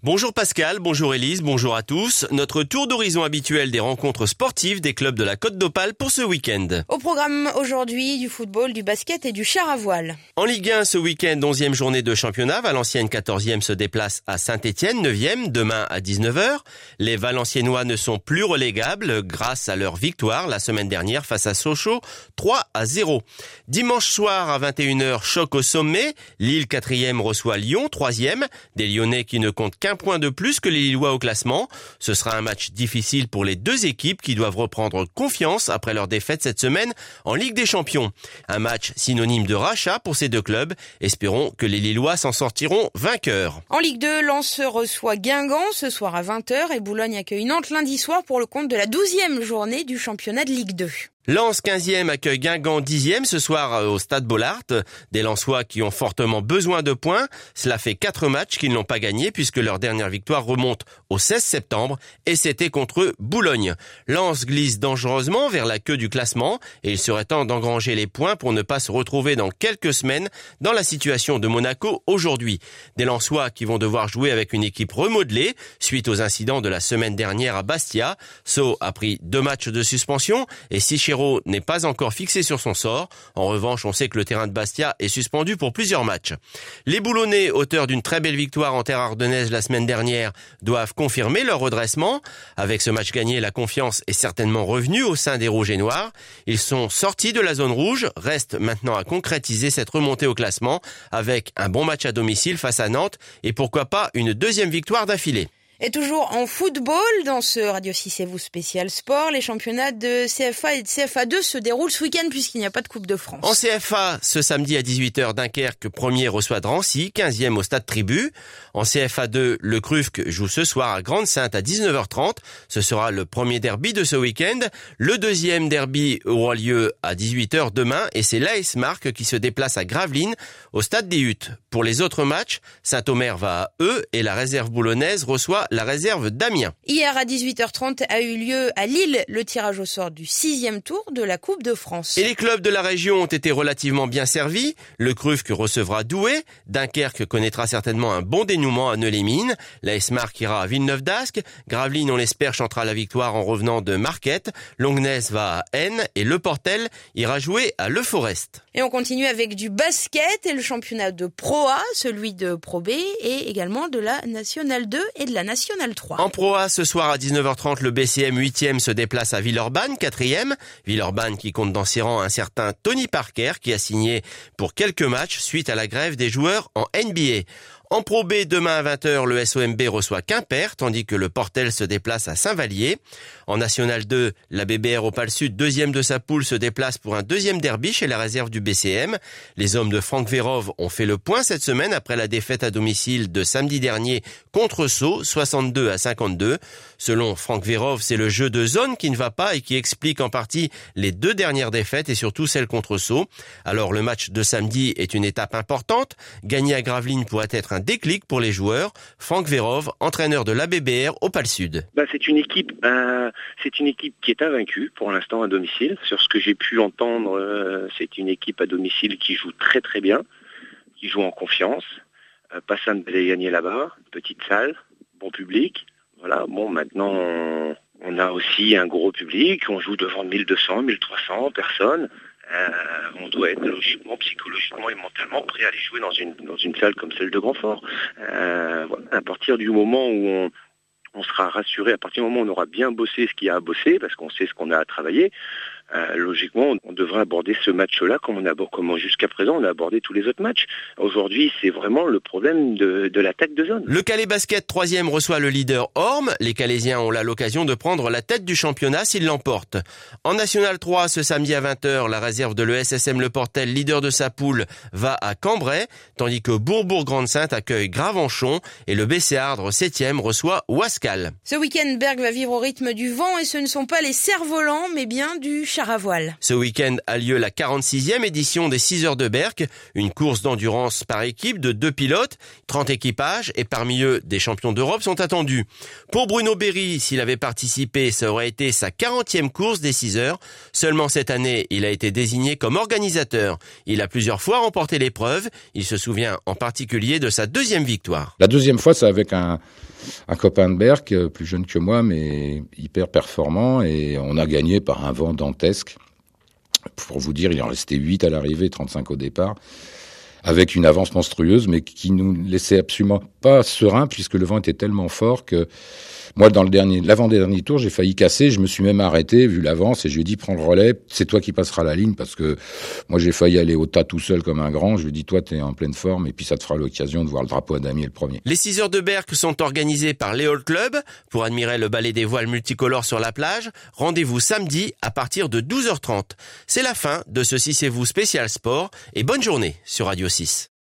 Bonjour Pascal, bonjour Élise, bonjour à tous. Notre tour d'horizon habituel des rencontres sportives des clubs de la Côte d'Opale pour ce week-end. Au programme aujourd'hui, du football, du basket et du char à voile. En Ligue 1, ce week-end, 11e journée de championnat, Valenciennes 14e se déplace à Saint-Étienne, 9e, demain à 19h. Les Valenciennois ne sont plus relégables grâce à leur victoire la semaine dernière face à Sochaux, 3-0. Dimanche soir à 21h, choc au sommet. Lille 4e reçoit Lyon, 3e. Des Lyonnais qui ne comptent qu'un point de plus que les Lillois au classement. Ce sera un match difficile pour les deux équipes qui doivent reprendre confiance après leur défaite cette semaine en Ligue des Champions. Un match synonyme de rachat pour ces deux clubs. Espérons que les Lillois s'en sortiront vainqueurs. En Ligue 2, Lens reçoit Guingamp ce soir à 20h et Boulogne accueille Nantes lundi soir pour le compte de la 12e journée du championnat de Ligue 2. Lens 15e accueille Guingamp 10e ce soir au Stade Bollaert. Des Lensois qui ont fortement besoin de points. Cela fait 4 matchs qu'ils n'ont pas gagnés puisque leur dernière victoire remonte au 16 septembre et c'était contre Boulogne. Lens glisse dangereusement vers la queue du classement et il serait temps d'engranger les points pour ne pas se retrouver dans quelques semaines dans la situation de Monaco aujourd'hui. Des Lensois qui vont devoir jouer avec une équipe remodelée suite aux incidents de la semaine dernière à Bastia. Sceaux a pris 2 matchs de suspension et Sichero n'est pas encore fixé sur son sort. En revanche, on sait que le terrain de Bastia est suspendu pour plusieurs matchs. Les Boulonnais, auteurs d'une très belle victoire en terre ardennaise la semaine dernière, doivent confirmer leur redressement. Avec ce match gagné, la confiance est certainement revenue au sein des Rouges et Noirs. Ils sont sortis de la zone rouge. Reste maintenant à concrétiser cette remontée au classement avec un bon match à domicile face à Nantes et pourquoi pas une deuxième victoire d'affilée. Et toujours en football, dans ce Radio 6 et vous spécial sport, les championnats de CFA et de CFA2 se déroulent ce week-end puisqu'il n'y a pas de Coupe de France. En CFA, ce samedi à 18h, Dunkerque, premier reçoit Drancy, 15e au Stade Tribu. En CFA2, le Crufque joue ce soir à Grande-Synthe à 19h30. Ce sera le premier derby de ce week-end. Le deuxième derby aura lieu à 18h demain et c'est l'AS Marque qui se déplace à Gravelines au Stade des Huttes. Pour les autres matchs, Saint-Omer va à Eux et la réserve boulonnaise reçoit la réserve d'Amiens. Hier à 18h30 a eu lieu à Lille le tirage au sort du 6e tour de la Coupe de France. Et les clubs de la région ont été relativement bien servis. Le Crufque recevra Douai. Dunkerque connaîtra certainement un bon dénouement à Neux-les-Mines. L'AS Marque ira à Villeneuve-d'Ascq. Gravelines, on l'espère, chantera la victoire en revenant de Marquette. Longnes va à Aisne et Le Portel ira jouer à Le Forest. Et on continue avec du basket et le championnat de Pro A, celui de Pro B et également de la Nationale 2 et de la Nationale 3. En Pro A, ce soir à 19h30, le BCM 8e se déplace à Villeurbanne, 4e. Villeurbanne qui compte dans ses rangs un certain Tony Parker qui a signé pour quelques matchs suite à la grève des joueurs en NBA. En Pro B, demain à 20h, le SOMB reçoit Quimper, tandis que le Portel se déplace à Saint-Vallier. En National 2, la BBR Opale Sud, deuxième de sa poule, se déplace pour un deuxième derby chez la réserve du BCM. Les hommes de Franck Vérove ont fait le point cette semaine après la défaite à domicile de samedi dernier contre Sceaux, 62-52. Selon Franck Vérove, c'est le jeu de zone qui ne va pas et qui explique en partie les 2 dernières défaites et surtout celle contre Sceaux. Alors le match de samedi est une étape importante. Gagner à Gravelines pourrait être un déclic pour les joueurs. Franck Vérove, entraîneur de la BBR Opale Sud. C'est une équipe qui est invaincue pour l'instant à domicile. Sur ce que j'ai pu entendre, c'est une équipe à domicile qui joue très très bien, qui joue en confiance. Pas simple d'aller gagner là-bas, petite salle, bon public. Voilà. Bon, maintenant on a aussi un gros public. On joue devant 1200, 1300 personnes. On doit être logiquement, psychologiquement et mentalement prêt à aller jouer dans une salle comme celle de Grandfort. Voilà. À partir du moment où on sera rassuré, à partir du moment où on aura bien bossé ce qu'il y a à bosser, parce qu'on sait ce qu'on a à travailler, logiquement, on devrait aborder ce match-là comme jusqu'à présent on a abordé tous les autres matchs. Aujourd'hui, c'est vraiment le problème de l'attaque de zone. Le Calais Basket 3e reçoit le leader Orme. Les Calaisiens ont là l'occasion de prendre la tête du championnat s'ils l'emportent. En National 3, ce samedi à 20h, la réserve de l'ESSM Le Portel, leader de sa poule, va à Cambrai, tandis que Bourbourg-Grande-Synthe accueille Gravenchon et le BC Ardres 7e reçoit Ouascal. Ce week-end, Berg va vivre au rythme du vent et ce ne sont pas les cerfs-volants, mais bien du char à voile. Ce week-end a lieu la 46e édition des 6 heures de Berck, une course d'endurance par équipe de 2 pilotes, 30 équipages et parmi eux des champions d'Europe sont attendus. Pour Bruno Berry, s'il avait participé, ça aurait été sa 40e course des 6 heures. Seulement cette année, il a été désigné comme organisateur. Il a plusieurs fois remporté l'épreuve. Il se souvient en particulier de sa 2e victoire. La 2e fois, c'est avec un copain de Berck, plus jeune que moi, mais hyper performant, et on a gagné par un vent dantesque. Pour vous dire, il en restait 8 à l'arrivée, 35 au départ, avec une avance monstrueuse, mais qui nous laissait absolument pas serein, puisque le vent était tellement fort que moi, dans l'avant-dernier tour, j'ai failli casser. Je me suis même arrêté, vu l'avance, et je lui ai dit, prends le relais, c'est toi qui passeras la ligne, parce que moi, j'ai failli aller au tas tout seul comme un grand. Je lui ai dit, toi, t'es en pleine forme, et puis ça te fera l'occasion de voir le drapeau à damier le premier. Les 6 heures de Berck sont organisées par l'Éole Club. Pour admirer le ballet des voiles multicolores sur la plage, rendez-vous samedi à partir de 12h30. C'est la fin de ce 6 et vous spécial sport, et bonne journée sur Radio 6.